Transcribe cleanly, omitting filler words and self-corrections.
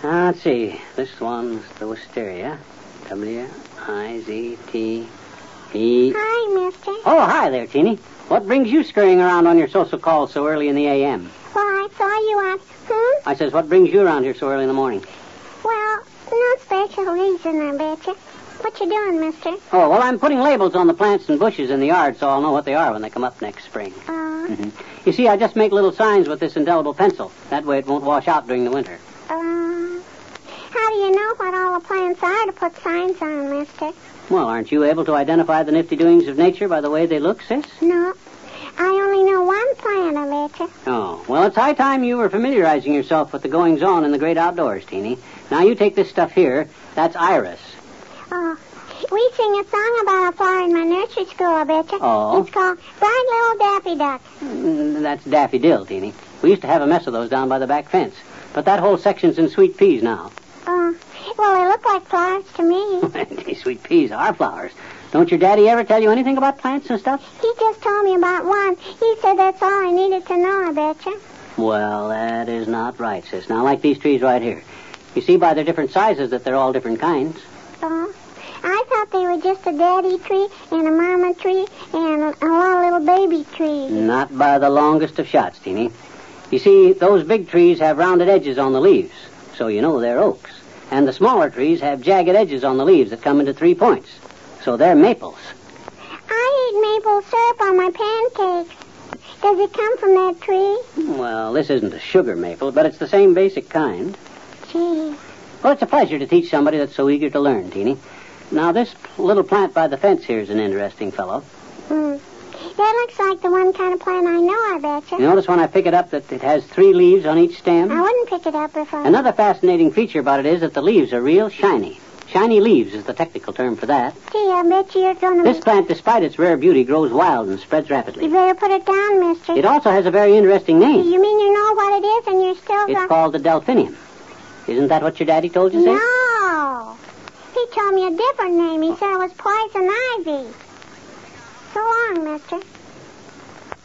Let's see. This one's the wisteria. W-I-Z-T-E. Hi, mister. Oh, hi there, Teeny. What brings you scurrying around on your social calls so early in the a.m.? Well, I saw you on... I says, what brings you around here so early in the morning? Well, no special reason, I betcha. What you doing, mister? Oh, well, I'm putting labels on the plants and bushes in the yard so I'll know what they are when they come up next spring. You see, I just make little signs with this indelible pencil. That way it won't wash out during the winter. How do you know what all the plants are to put signs on, mister? Well, aren't you able to identify the nifty doings of nature by the way they look, sis? No. I only know one plant, I betcha. Oh, well, it's high time you were familiarizing yourself with the goings-on in the great outdoors, Teeny. Now, you take this stuff here. That's iris. Oh, we sing a song about a flower in my nursery school, I betcha. Oh? It's called Bright Little Daffy Duck. That's daffodil, Teeny. We used to have a mess of those down by the back fence. But that whole section's in sweet peas now. Well, they look like flowers to me. Sweet peas are flowers. Don't your daddy ever tell you anything about plants and stuff? He just told me about one. He said that's all I needed to know, I betcha. Well, that is not right, sis. Now, like these trees right here. You see by their different sizes that they're all different kinds. I thought they were just a daddy tree and a mama tree and a little baby tree. Not by the longest of shots, Teeny. You see, those big trees have rounded edges on the leaves, so you know they're oaks. And the smaller trees have jagged edges on the leaves that come into 3 points, so they're maples. I eat maple syrup on my pancakes. Does it come from that tree? Well, this isn't a sugar maple, but it's the same basic kind. Gee. Well, it's a pleasure to teach somebody that's so eager to learn, Teeny. Now, this little plant by the fence here is an interesting fellow. That looks like the one kind of plant I know, I betcha. You notice when I pick it up that it has 3 leaves on each stem? I wouldn't pick it up if I... Another fascinating feature about it is that the leaves are real shiny. Shiny leaves is the technical term for that. Gee, I bet you're going to... This plant, despite its rare beauty, grows wild and spreads rapidly. You better put it down, mister. It also has a very interesting name. You mean you know what it is and you're still... It's called the delphinium. Isn't that what your daddy told you, sis? No. He told me a different name. He said it was poison ivy. So long, mister.